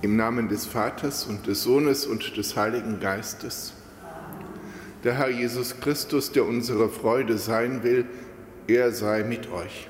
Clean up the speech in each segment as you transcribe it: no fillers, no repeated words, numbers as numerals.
Im Namen des Vaters und des Sohnes und des Heiligen Geistes. Der Herr Jesus Christus, der unsere Freude sein will, er sei mit euch.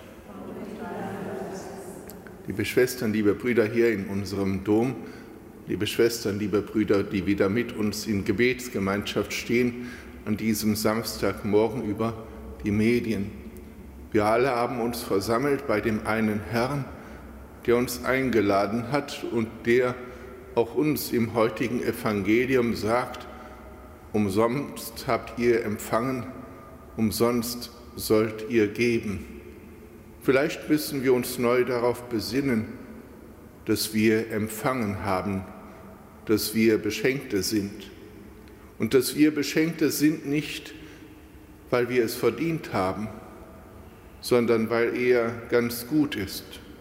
Liebe Schwestern, liebe Brüder hier in unserem Dom, liebe Schwestern, liebe Brüder, die wieder mit uns in Gebetsgemeinschaft stehen, an diesem Samstagmorgen über die Medien. Wir alle haben uns versammelt bei dem einen Herrn, der uns eingeladen hat und der auch uns im heutigen Evangelium sagt: Umsonst habt ihr empfangen, umsonst sollt ihr geben. Vielleicht müssen wir uns neu darauf besinnen, dass wir empfangen haben, dass wir Beschenkte sind. Und dass wir Beschenkte sind nicht, weil wir es verdient haben, sondern weil er ganz gut ist.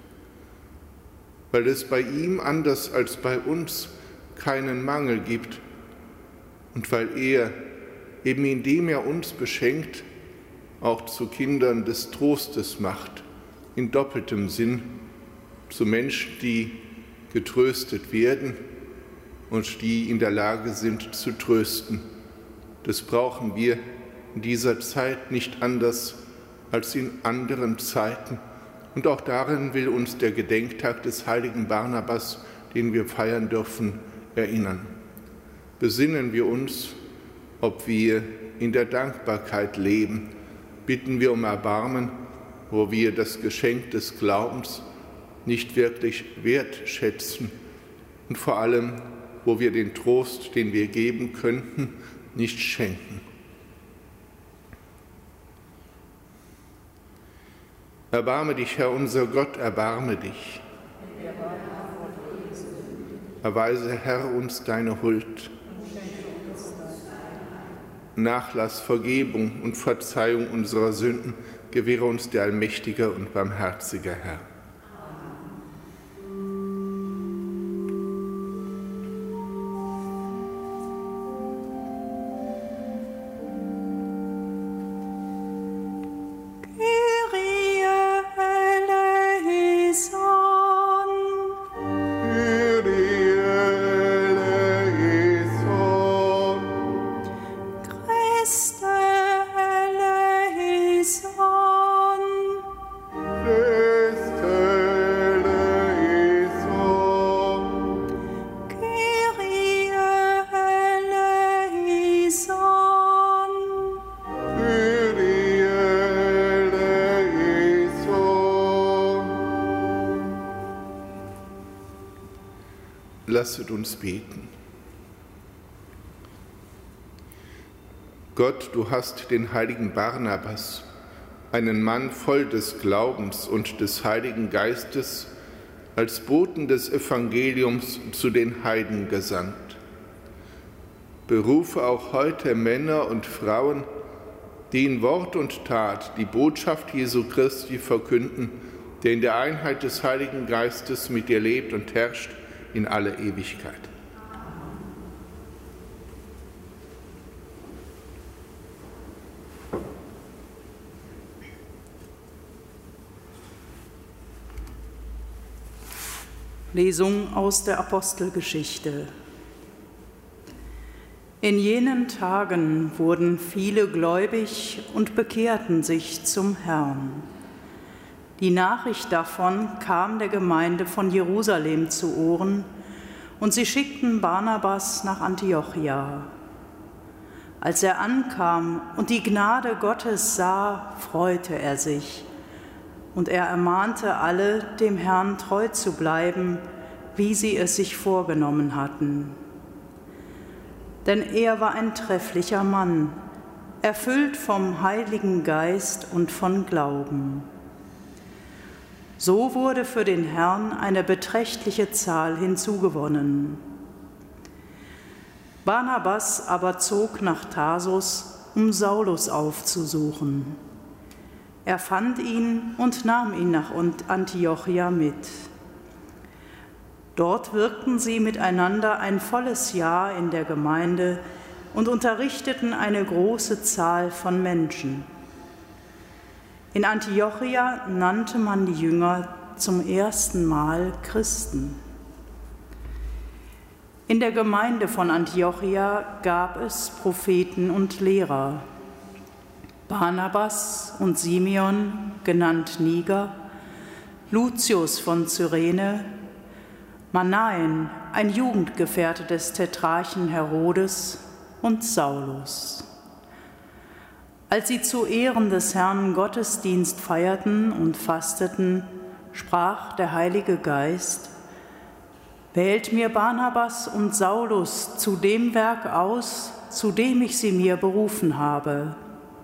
Weil es bei ihm, anders als bei uns, keinen Mangel gibt und weil er, eben indem er uns beschenkt, auch zu Kindern des Trostes macht, in doppeltem Sinn, zu Menschen, die getröstet werden und die in der Lage sind zu trösten. Das brauchen wir in dieser Zeit nicht anders als in anderen Zeiten. Und auch darin will uns der Gedenktag des heiligen Barnabas, den wir feiern dürfen, erinnern. Besinnen wir uns, ob wir in der Dankbarkeit leben. Bitten wir um Erbarmen, wo wir das Geschenk des Glaubens nicht wirklich wertschätzen und vor allem, wo wir den Trost, den wir geben könnten, nicht schenken. Erbarme dich, Herr unser Gott, erbarme dich. Erweise, Herr, uns deine Huld. Nachlass, Vergebung und Verzeihung unserer Sünden gewähre uns der allmächtige und barmherzige Herr. Lasset uns beten. Gott, du hast den heiligen Barnabas, einen Mann voll des Glaubens und des Heiligen Geistes, als Boten des Evangeliums zu den Heiden gesandt. Berufe auch heute Männer und Frauen, die in Wort und Tat die Botschaft Jesu Christi verkünden, der in der Einheit des Heiligen Geistes mit dir lebt und herrscht in alle Ewigkeit. Lesung aus der Apostelgeschichte. In jenen Tagen wurden viele gläubig und bekehrten sich zum Herrn. Die Nachricht davon kam der Gemeinde von Jerusalem zu Ohren, und sie schickten Barnabas nach Antiochia. Als er ankam und die Gnade Gottes sah, freute er sich, und er ermahnte alle, dem Herrn treu zu bleiben, wie sie es sich vorgenommen hatten. Denn er war ein trefflicher Mann, erfüllt vom Heiligen Geist und von Glauben. So wurde für den Herrn eine beträchtliche Zahl hinzugewonnen. Barnabas aber zog nach Tarsus, um Saulus aufzusuchen. Er fand ihn und nahm ihn nach Antiochia mit. Dort wirkten sie miteinander ein volles Jahr in der Gemeinde und unterrichteten eine große Zahl von Menschen. In Antiochia nannte man die Jünger zum ersten Mal Christen. In der Gemeinde von Antiochia gab es Propheten und Lehrer: Barnabas und Simeon, genannt Niger, Lucius von Cyrene, Manaen, ein Jugendgefährte des Tetrarchen Herodes, und Saulus. Als sie zu Ehren des Herrn Gottesdienst feierten und fasteten, sprach der Heilige Geist: Wählt mir Barnabas und Saulus zu dem Werk aus, zu dem ich sie mir berufen habe.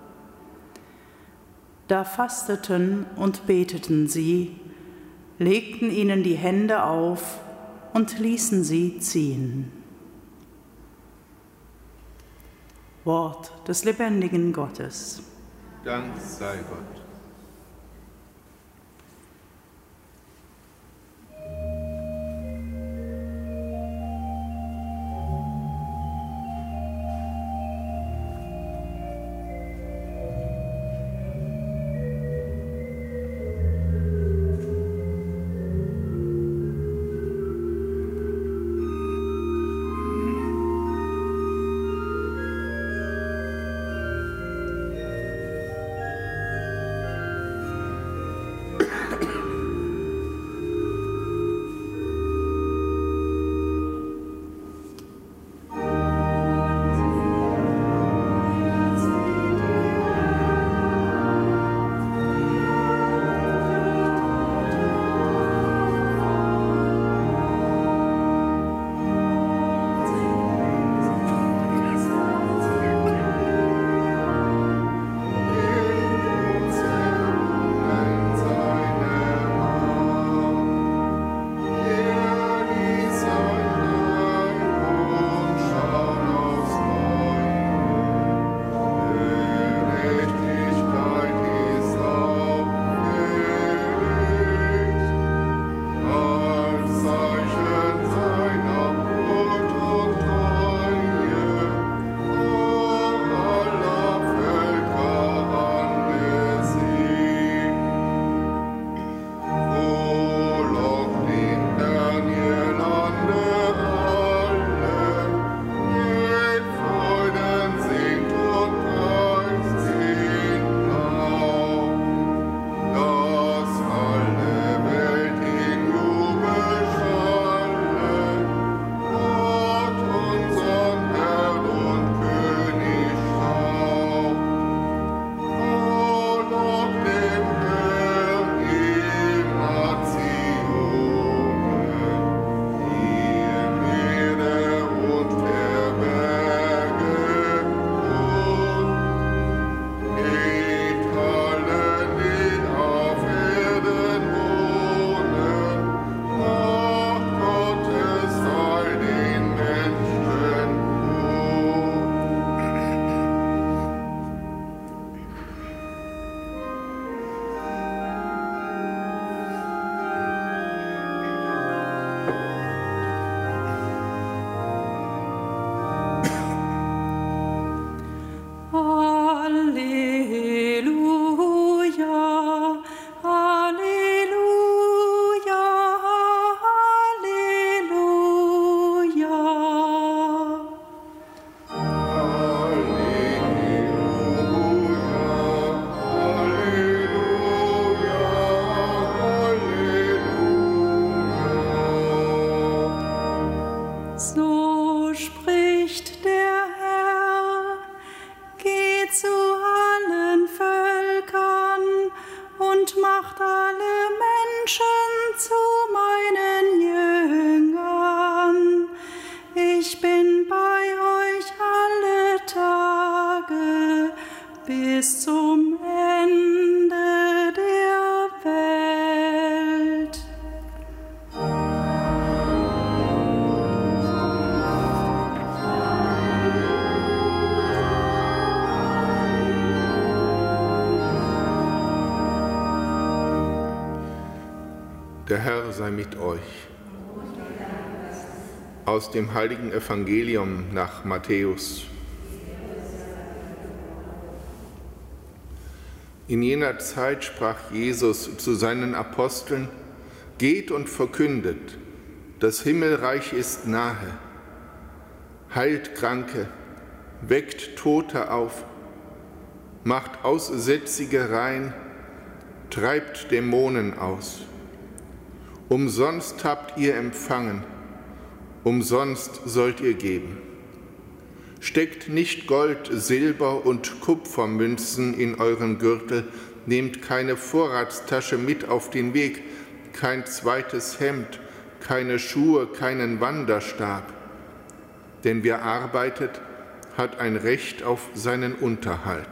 Da fasteten und beteten sie, legten ihnen die Hände auf und ließen sie ziehen. Wort des lebendigen Gottes. Dank sei Gott. bis zum Ende der Welt. Der Herr sei mit euch. Aus dem heiligen Evangelium nach Matthäus. In jener Zeit sprach Jesus zu seinen Aposteln: Geht und verkündet, das Himmelreich ist nahe. heilt Kranke, weckt Tote auf, macht Aussätzige rein, treibt Dämonen aus. Umsonst habt ihr empfangen, umsonst sollt ihr geben. Steckt nicht Gold, Silber und Kupfermünzen in euren Gürtel, nehmt keine Vorratstasche mit auf den Weg, kein zweites Hemd, keine Schuhe, keinen Wanderstab. Denn wer arbeitet, hat ein Recht auf seinen Unterhalt.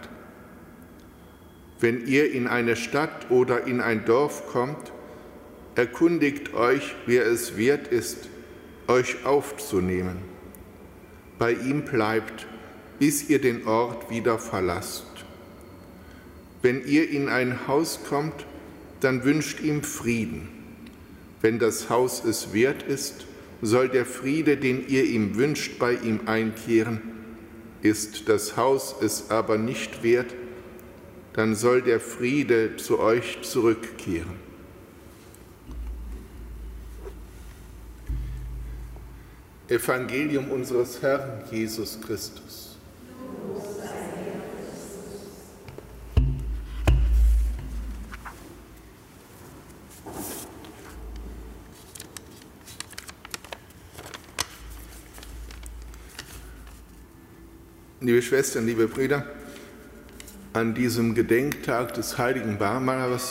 Wenn ihr in eine Stadt oder in ein Dorf kommt, erkundigt euch, wer es wert ist, euch aufzunehmen. Bei ihm bleibt, bis ihr den Ort wieder verlasst. Wenn ihr in ein Haus kommt, dann wünscht ihm Frieden. Wenn das Haus es wert ist, soll der Friede, den ihr ihm wünscht, bei ihm einkehren. Ist das Haus es aber nicht wert, dann soll der Friede zu euch zurückkehren. Evangelium unseres Herrn Jesus Christus. Liebe Schwestern, liebe Brüder, an diesem Gedenktag des heiligen Barnabas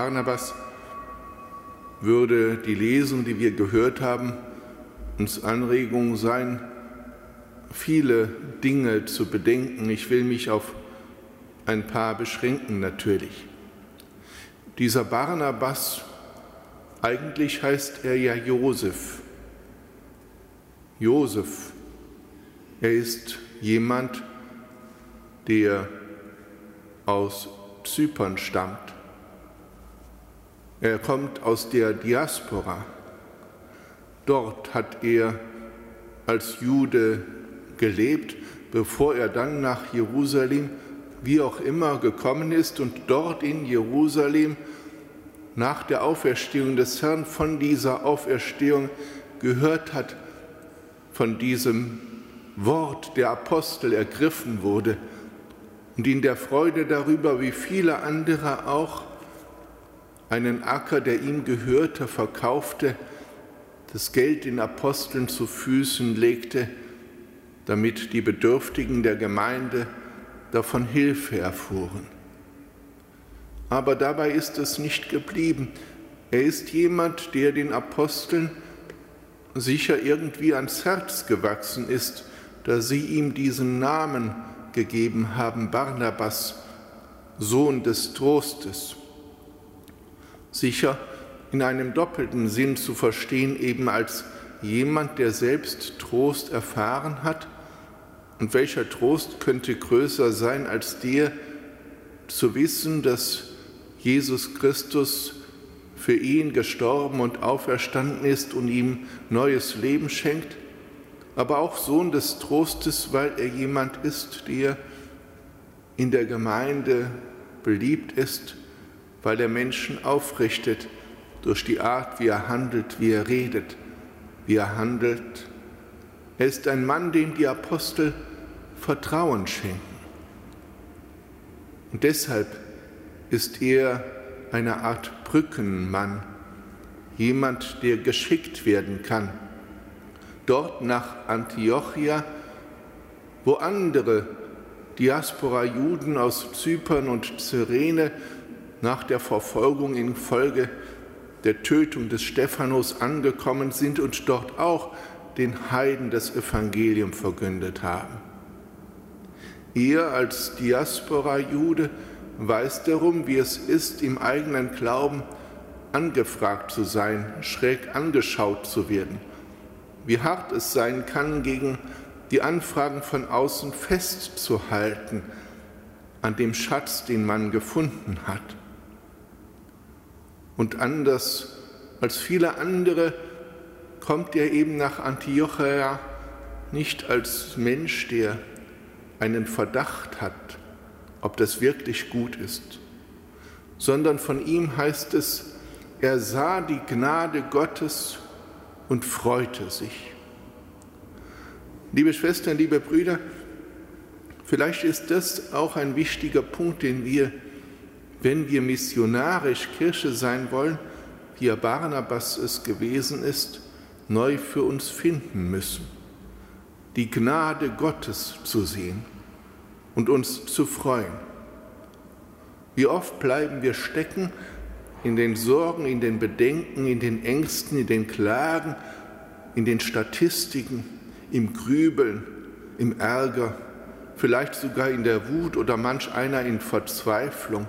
würde die Lesung, die wir gehört haben, uns Anregung sein, viele Dinge zu bedenken. Ich will mich auf ein paar beschränken natürlich. Dieser Barnabas, eigentlich heißt er ja Josef. Josef, er ist jemand, der aus Zypern stammt. Er kommt aus der Diaspora. Dort hat er als Jude gelebt, bevor er dann nach Jerusalem, wie auch immer, gekommen ist und dort in Jerusalem nach der Auferstehung des Herrn von dieser Auferstehung gehört hat, von diesem Wort der Apostel ergriffen wurde und in der Freude darüber, wie viele andere auch, einen Acker, der ihm gehörte, verkaufte, das Geld den Aposteln zu Füßen legte, damit die Bedürftigen der Gemeinde davon Hilfe erfuhren. Aber dabei ist es nicht geblieben. Er ist jemand, der den Aposteln sicher irgendwie ans Herz gewachsen ist, da sie ihm diesen Namen gegeben haben, Barnabas, Sohn des Trostes. Sicher in einem doppelten Sinn zu verstehen, eben als jemand, der selbst Trost erfahren hat. Und welcher Trost könnte größer sein, als der zu wissen, dass Jesus Christus für ihn gestorben und auferstanden ist und ihm neues Leben schenkt, aber auch Sohn des Trostes, weil er jemand ist, der in der Gemeinde beliebt ist, weil er Menschen aufrichtet durch die Art, wie er handelt, wie er redet, wie er handelt. Er ist ein Mann, dem die Apostel Vertrauen schenken. Und deshalb ist er eine Art Brückenmann, jemand, der geschickt werden kann. Dort nach Antiochia, wo andere Diaspora-Juden aus Zypern und Cyrene nach der Verfolgung infolge der Tötung des Stephanus angekommen sind und dort auch den Heiden das Evangelium verkündet haben. Er als Diaspora-Jude weiß darum, wie es ist, im eigenen Glauben angefragt zu sein, schräg angeschaut zu werden, wie hart es sein kann, gegen die Anfragen von außen festzuhalten an dem Schatz, den man gefunden hat. Und anders als viele andere kommt er eben nach Antiochia nicht als Mensch, der einen Verdacht hat, ob das wirklich gut ist, sondern von ihm heißt es, er sah die Gnade Gottes und freute sich. Liebe Schwestern, liebe Brüder, vielleicht ist das auch ein wichtiger Punkt, den wir, wenn wir missionarisch Kirche sein wollen, wie Barnabas es gewesen ist, neu für uns finden müssen. Die Gnade Gottes zu sehen und uns zu freuen. Wie oft bleiben wir stecken in den Sorgen, in den Bedenken, in den Ängsten, in den Klagen, in den Statistiken, im Grübeln, im Ärger, vielleicht sogar in der Wut oder manch einer in Verzweiflung.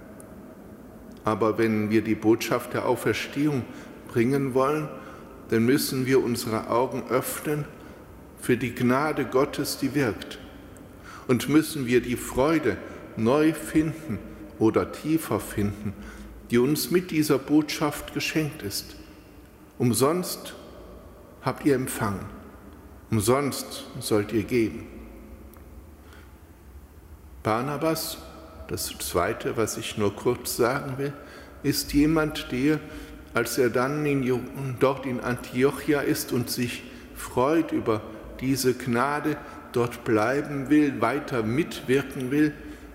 Aber wenn wir die Botschaft der Auferstehung bringen wollen, dann müssen wir unsere Augen öffnen für die Gnade Gottes, die wirkt. Und müssen wir die Freude neu finden oder tiefer finden, die uns mit dieser Botschaft geschenkt ist. Umsonst habt ihr empfangen, umsonst sollt ihr geben. Barnabas, das Zweite, was ich nur kurz sagen will, ist jemand, der, als er dann dort in Antiochia ist und sich freut über diese Gnade, dort bleiben will, weiter mitwirken will,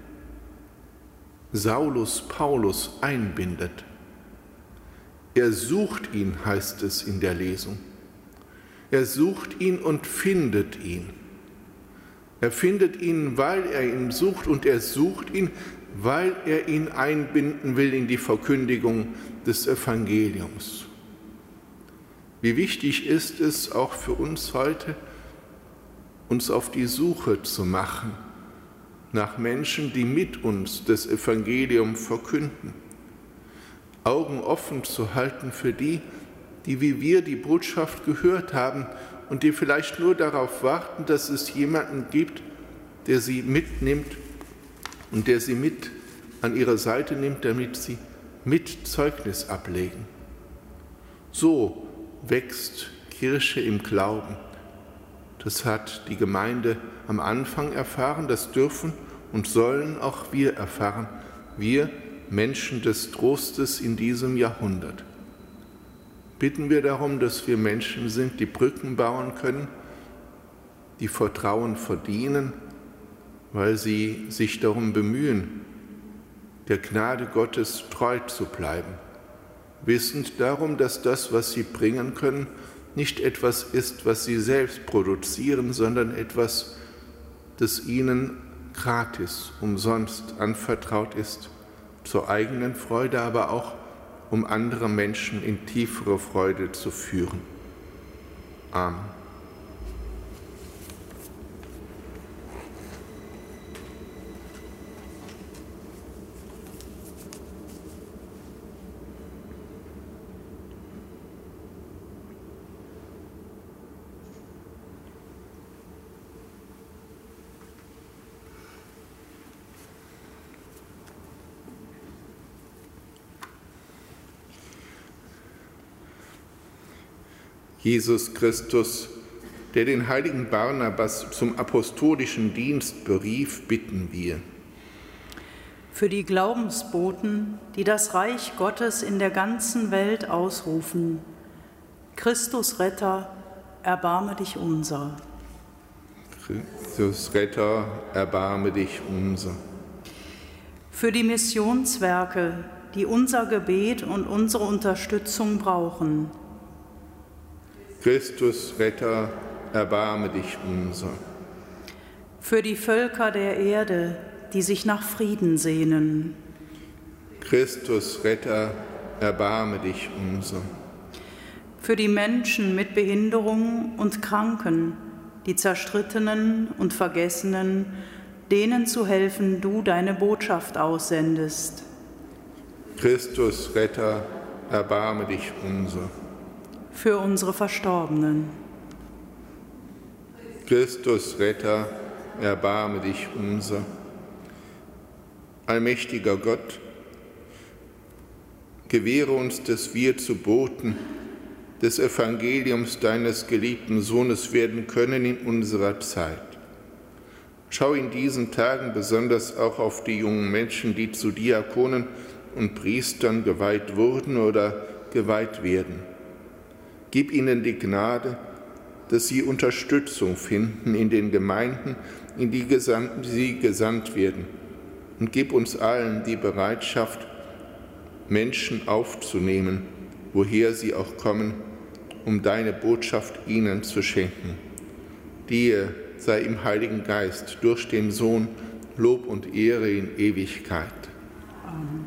Saulus Paulus einbindet. Er sucht ihn, heißt es in der Lesung. Er sucht ihn und findet ihn. Er findet ihn, weil er ihn sucht, und er sucht ihn, weil er ihn einbinden will in die Verkündigung des Evangeliums. Wie wichtig ist es auch für uns heute, uns auf die Suche zu machen nach Menschen, die mit uns das Evangelium verkünden. Augen offen zu halten für die, die wie wir die Botschaft gehört haben und die vielleicht nur darauf warten, dass es jemanden gibt, der sie mitnimmt und der sie mit an ihre Seite nimmt, damit sie mit Zeugnis ablegen. So wächst Kirche im Glauben. Das hat die Gemeinde am Anfang erfahren, das dürfen und sollen auch wir erfahren, wir Menschen des Trostes in diesem Jahrhundert. Bitten wir darum, dass wir Menschen sind, die Brücken bauen können, die Vertrauen verdienen, weil sie sich darum bemühen, der Gnade Gottes treu zu bleiben, wissend darum, dass das, was sie bringen können, nicht etwas ist, was sie selbst produzieren, sondern etwas, das ihnen gratis, umsonst anvertraut ist, zur eigenen Freude, aber auch um andere Menschen in tiefere Freude zu führen. Amen. Jesus Christus, der den heiligen Barnabas zum apostolischen Dienst berief, bitten wir. Für die Glaubensboten, die das Reich Gottes in der ganzen Welt ausrufen, Christus Retter, erbarme dich unser. Christus Retter, erbarme dich unser. Für die Missionswerke, die unser Gebet und unsere Unterstützung brauchen, Christus Retter, erbarme dich unser. Für die Völker der Erde, die sich nach Frieden sehnen, Christus Retter, erbarme dich unser. Für die Menschen mit Behinderung und Kranken, die Zerstrittenen und Vergessenen, denen zu helfen du deine Botschaft aussendest. Christus Retter, erbarme dich unser. Für unsere Verstorbenen. Christus Retter, erbarme dich unser. Allmächtiger Gott, gewähre uns, dass wir zu Boten des Evangeliums deines geliebten Sohnes werden können in unserer Zeit. Schau in diesen Tagen besonders auch auf die jungen Menschen, die zu Diakonen und Priestern geweiht wurden oder geweiht werden. Gib ihnen die Gnade, dass sie Unterstützung finden in den Gemeinden, in die sie gesandt werden. Und gib uns allen die Bereitschaft, Menschen aufzunehmen, woher sie auch kommen, um deine Botschaft ihnen zu schenken. Dir sei im Heiligen Geist durch den Sohn Lob und Ehre in Ewigkeit. Amen.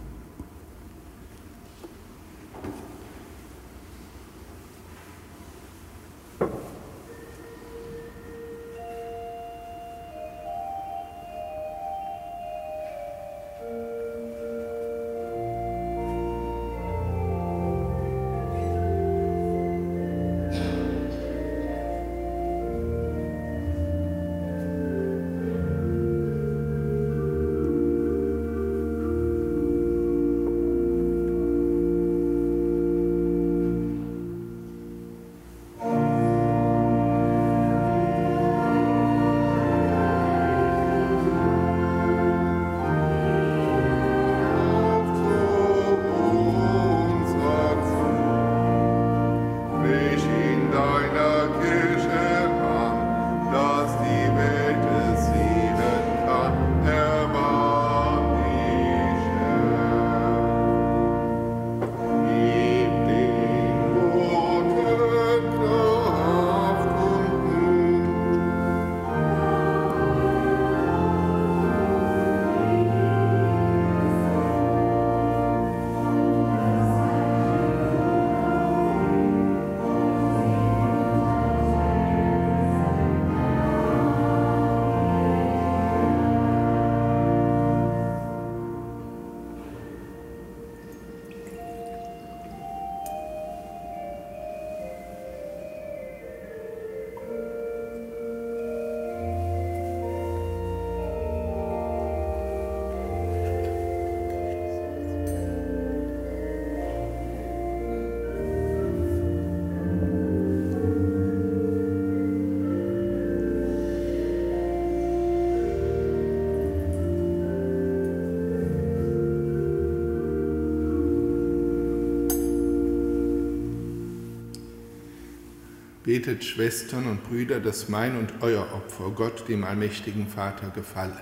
Betet, Schwestern und Brüder, dass mein und euer Opfer Gott, dem allmächtigen Vater, gefalle.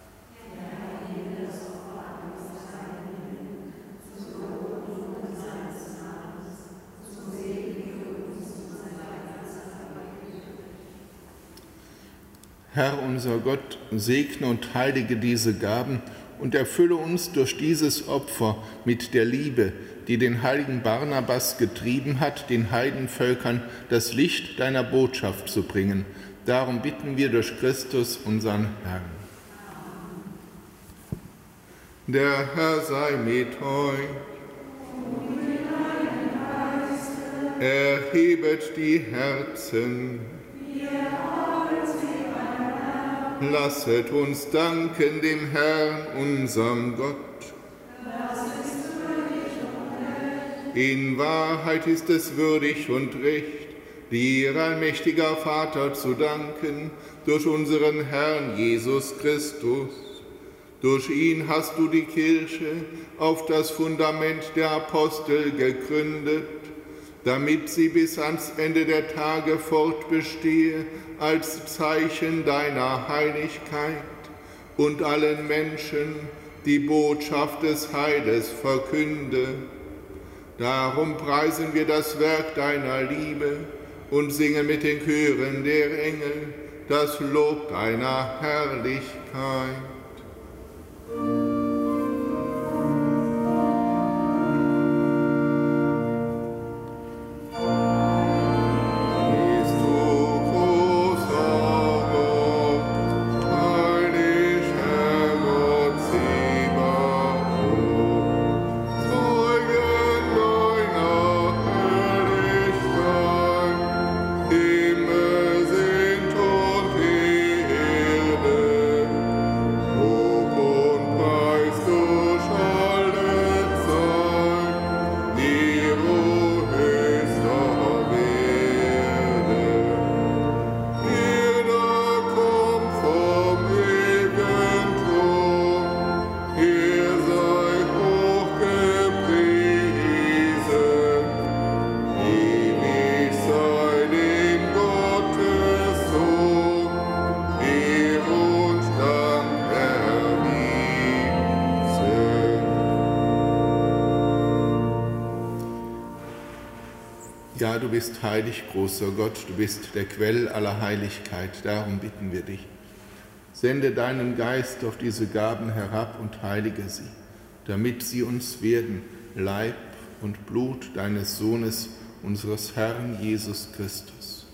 Herr unser Gott, segne und heilige diese Gaben und erfülle uns durch dieses Opfer mit der Liebe, die den heiligen Barnabas getrieben hat, den Heidenvölkern das Licht deiner Botschaft zu bringen. Darum bitten wir durch Christus, unseren Herrn. Der Herr sei mit euch. Erhebet die Herzen. Lasset uns danken dem Herrn, unserem Gott. In Wahrheit ist es würdig und recht, dir, allmächtiger Vater, zu danken, durch unseren Herrn Jesus Christus. Durch ihn hast du die Kirche auf das Fundament der Apostel gegründet, damit sie bis ans Ende der Tage fortbestehe als Zeichen deiner Heiligkeit und allen Menschen die Botschaft des Heiles verkünde. Darum preisen wir das Werk deiner Liebe und singen mit den Chören der Engel das Lob deiner Herrlichkeit. Ja, du bist heilig, großer Gott, du bist der Quell aller Heiligkeit, darum bitten wir dich. Sende deinen Geist auf diese Gaben herab und heilige sie, damit sie uns werden, Leib und Blut deines Sohnes, unseres Herrn Jesus Christus.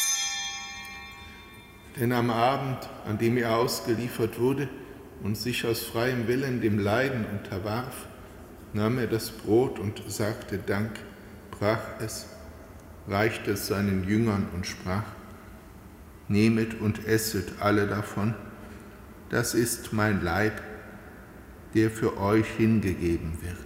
Denn am Abend, an dem er ausgeliefert wurde und sich aus freiem Willen dem Leiden unterwarf, nahm er das Brot und sagte Dank, brach es, reichte es seinen Jüngern und sprach: Nehmet und esset alle davon, das ist mein Leib, der für euch hingegeben wird.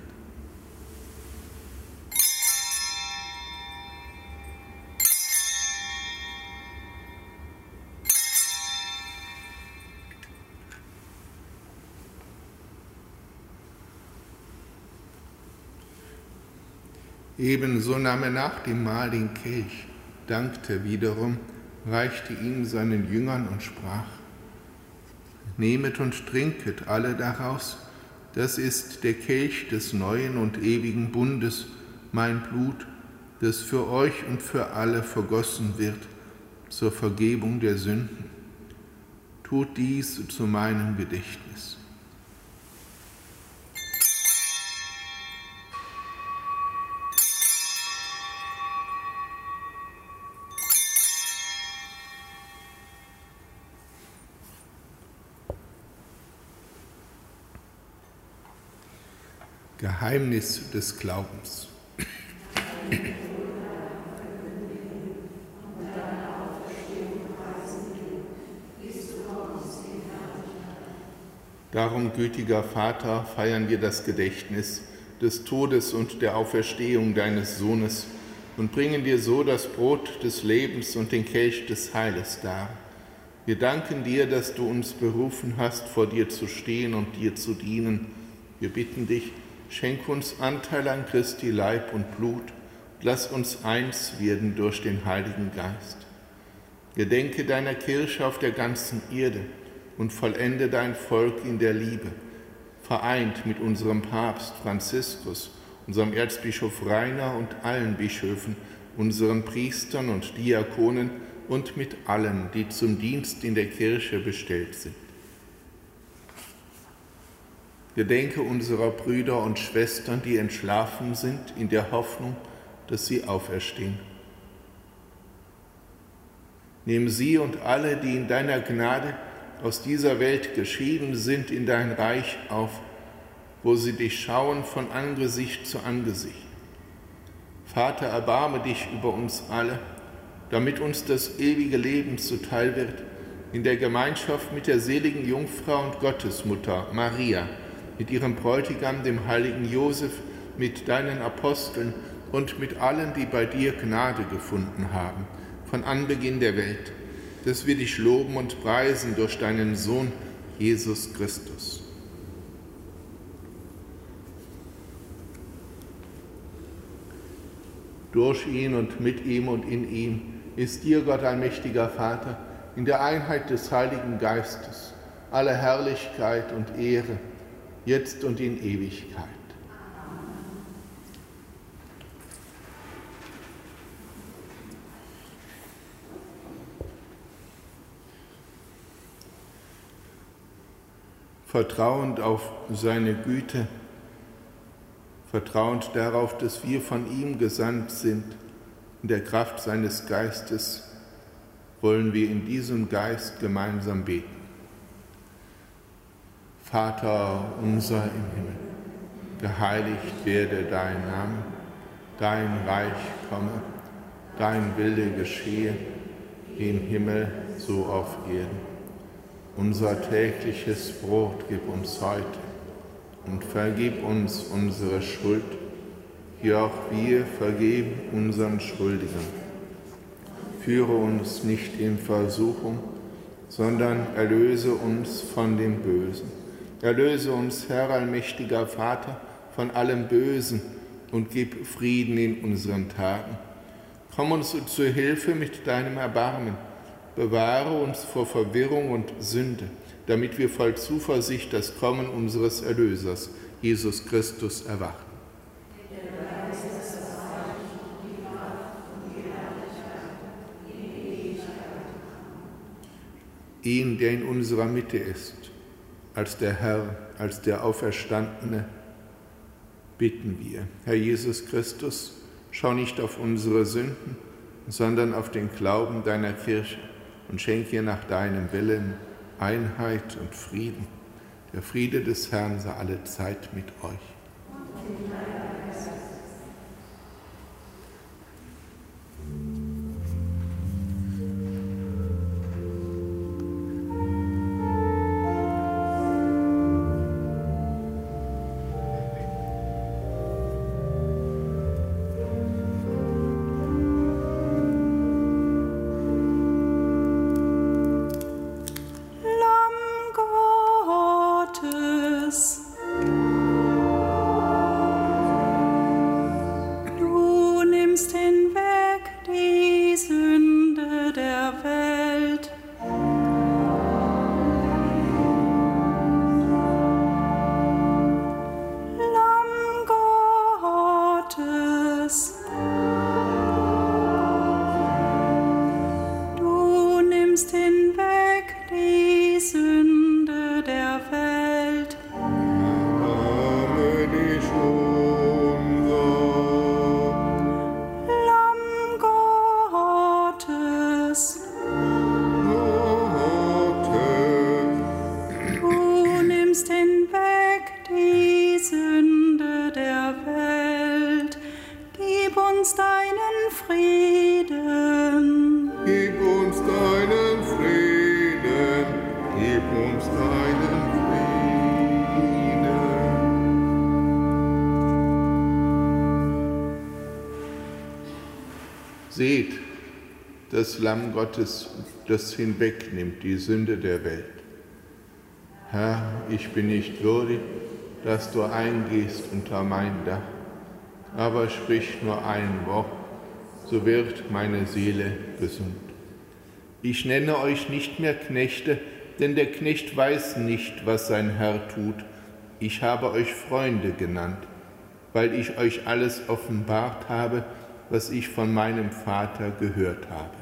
Ebenso nahm er nach dem Mahl den Kelch, dankte wiederum, reichte ihn seinen Jüngern und sprach: Nehmet und trinket alle daraus, das ist der Kelch des neuen und ewigen Bundes, mein Blut, das für euch und für alle vergossen wird, zur Vergebung der Sünden. Tut dies zu meinem Gedächtnis. Geheimnis des Glaubens. Darum, gütiger Vater, feiern wir das Gedächtnis des Todes und der Auferstehung deines Sohnes und bringen dir so das Brot des Lebens und den Kelch des Heiles dar. Wir danken dir, dass du uns berufen hast, vor dir zu stehen und dir zu dienen. Wir bitten dich, schenk uns Anteil an Christi Leib und Blut und lass uns eins werden durch den Heiligen Geist. Gedenke deiner Kirche auf der ganzen Erde und vollende dein Volk in der Liebe, vereint mit unserem Papst Franziskus, unserem Erzbischof Rainer und allen Bischöfen, unseren Priestern und Diakonen und mit allen, die zum Dienst in der Kirche bestellt sind. Gedenke unserer Brüder und Schwestern, die entschlafen sind, in der Hoffnung, dass sie auferstehen. Nimm sie und alle, die in deiner Gnade aus dieser Welt geschieden sind, in dein Reich auf, wo sie dich schauen von Angesicht zu Angesicht. Vater, erbarme dich über uns alle, damit uns das ewige Leben zuteil wird, in der Gemeinschaft mit der seligen Jungfrau und Gottesmutter Maria, mit ihrem Bräutigam, dem heiligen Josef, mit deinen Aposteln und mit allen, die bei dir Gnade gefunden haben, von Anbeginn der Welt, dass wir dich loben und preisen durch deinen Sohn, Jesus Christus. Durch ihn und mit ihm und in ihm ist dir, Gott allmächtiger Vater, in der Einheit des Heiligen Geistes, alle Herrlichkeit und Ehre, jetzt und in Ewigkeit. Vertrauend auf seine Güte, vertrauend darauf, dass wir von ihm gesandt sind, in der Kraft seines Geistes, wollen wir in diesem Geist gemeinsam beten. Vater unser im Himmel, geheiligt werde dein Name, dein Reich komme, dein Wille geschehe, wie im Himmel so auf Erden. Unser tägliches Brot gib uns heute und vergib uns unsere Schuld, wie auch wir vergeben unseren Schuldigern. Führe uns nicht in Versuchung, sondern erlöse uns von dem Bösen. Erlöse uns, Herr allmächtiger Vater, von allem Bösen und gib Frieden in unseren Tagen. Komm uns zur Hilfe mit deinem Erbarmen. Bewahre uns vor Verwirrung und Sünde, damit wir voll Zuversicht das Kommen unseres Erlösers, Jesus Christus, erwarten. ihn, der in unserer Mitte ist, als der Herr, als der Auferstandene, bitten wir. Herr Jesus Christus, schau nicht auf unsere Sünden, sondern auf den Glauben deiner Kirche und schenke ihr nach deinem Willen Einheit und Frieden. Der Friede des Herrn sei alle Zeit mit euch. Seht, das Lamm Gottes, das hinwegnimmt die Sünde der Welt. Herr, ich bin nicht würdig, dass du eingehst unter mein Dach, aber sprich nur ein Wort, so wird meine Seele gesund. Ich nenne euch nicht mehr Knechte, denn der Knecht weiß nicht, was sein Herr tut. Ich habe euch Freunde genannt, weil ich euch alles offenbart habe, was ich von meinem Vater gehört habe.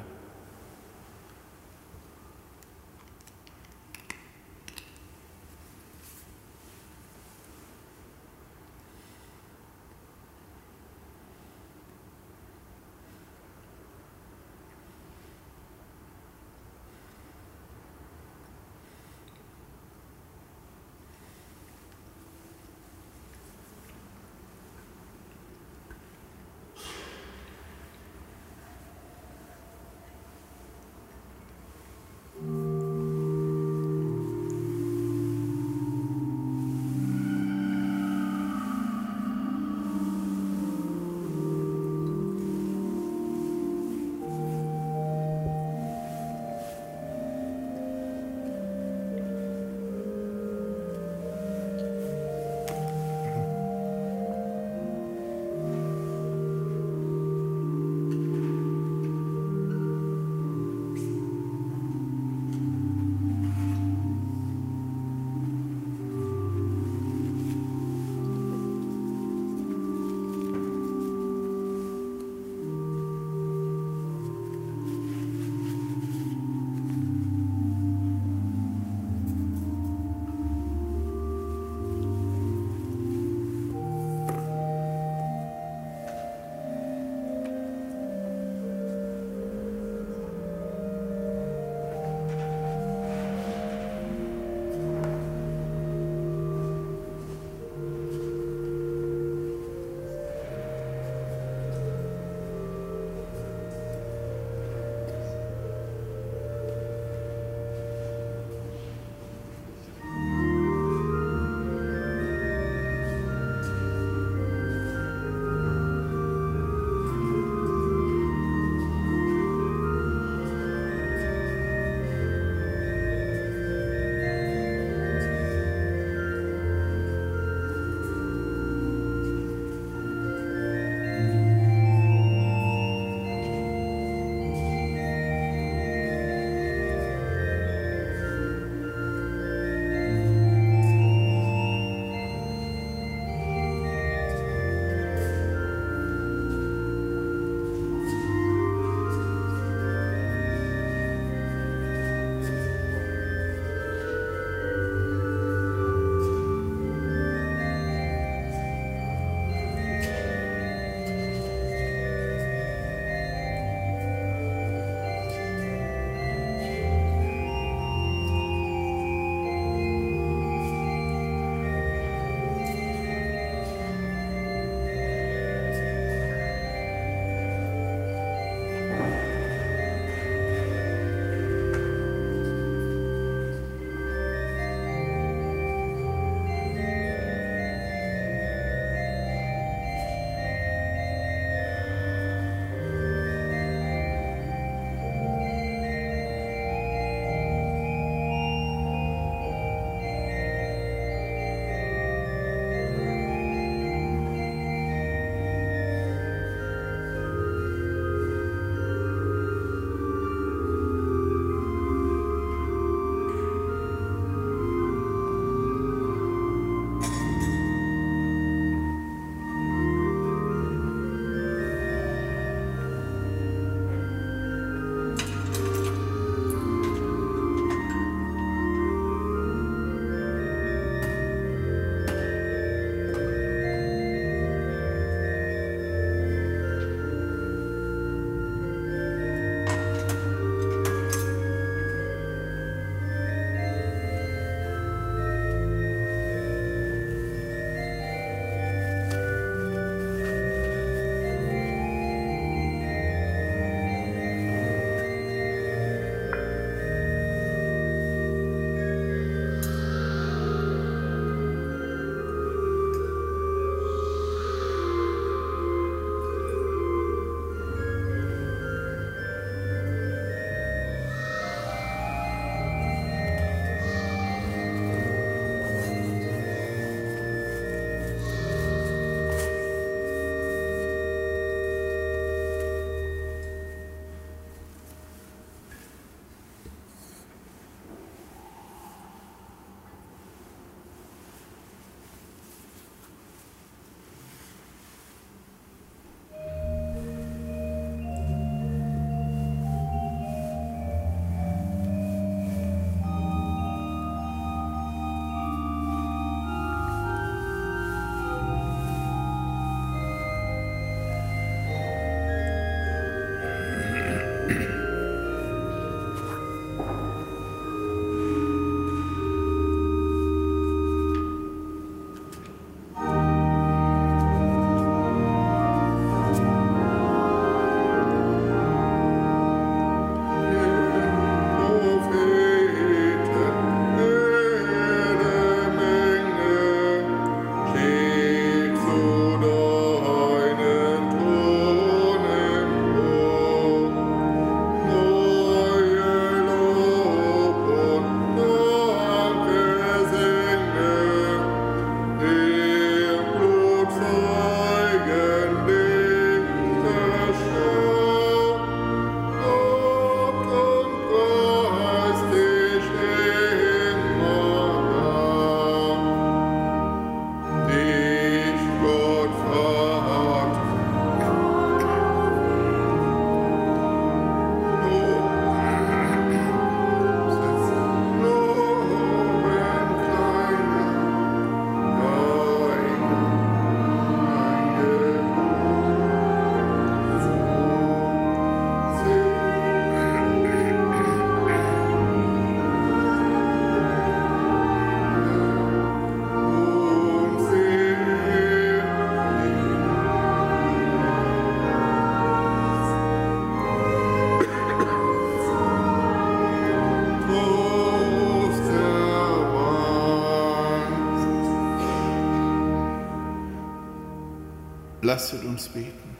Lasset uns beten.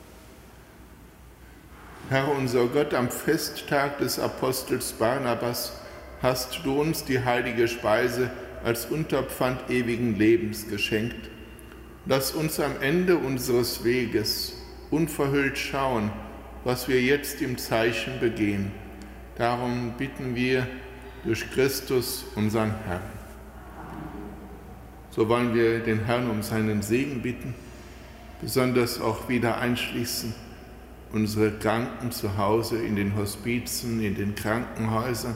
Herr unser Gott, am Festtag des Apostels Barnabas hast du uns die heilige Speise als Unterpfand ewigen Lebens geschenkt. Lass uns am Ende unseres Weges unverhüllt schauen, was wir jetzt im Zeichen begehen. Darum bitten wir durch Christus, unseren Herrn. So wollen wir den Herrn um seinen Segen bitten, besonders auch wieder einschließen unsere Kranken zu Hause, in den Hospizen, in den Krankenhäusern,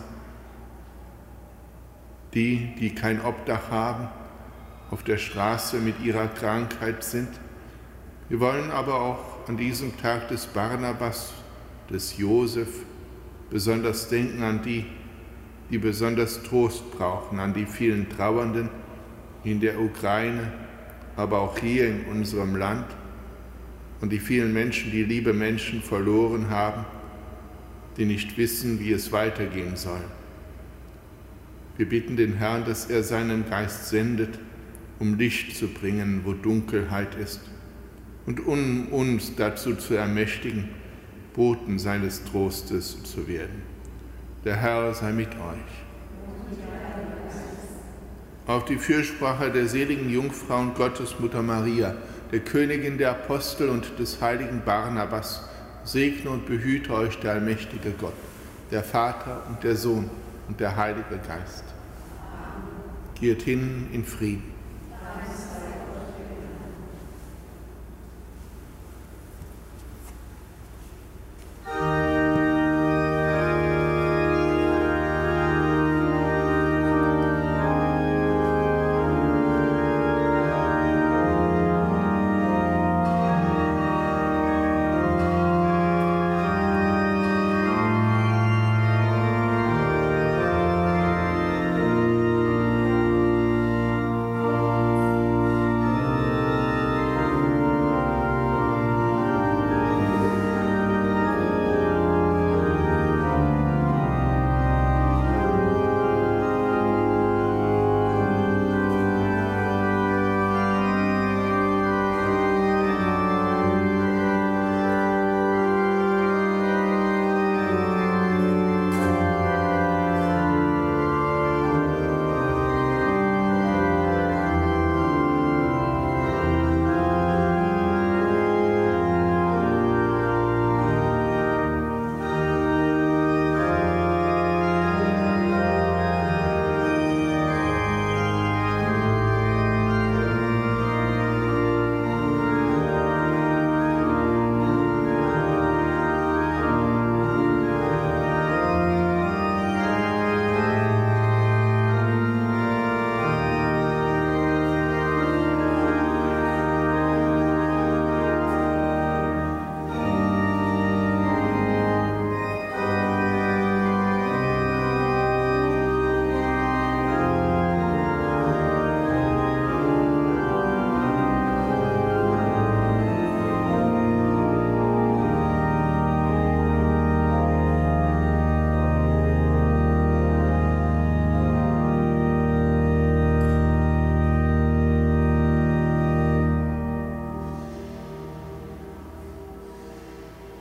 die kein Obdach haben, auf der Straße mit ihrer Krankheit sind. Wir wollen aber auch an diesem Tag des Barnabas, des Josef, besonders denken an die, die besonders Trost brauchen, an die vielen Trauernden in der Ukraine, aber auch hier in unserem Land und die vielen Menschen, die liebe Menschen verloren haben, die nicht wissen, wie es weitergehen soll. Wir bitten den Herrn, dass er seinen Geist sendet, um Licht zu bringen, wo Dunkelheit ist, und um uns dazu zu ermächtigen, Boten seines Trostes zu werden. Der Herr sei mit euch. Auf die Fürsprache der seligen Jungfrau und Gottesmutter Maria, der Königin der Apostel und des heiligen Barnabas, segne und behüte euch der allmächtige Gott, der Vater und der Sohn und der Heilige Geist. Geht hin in Frieden.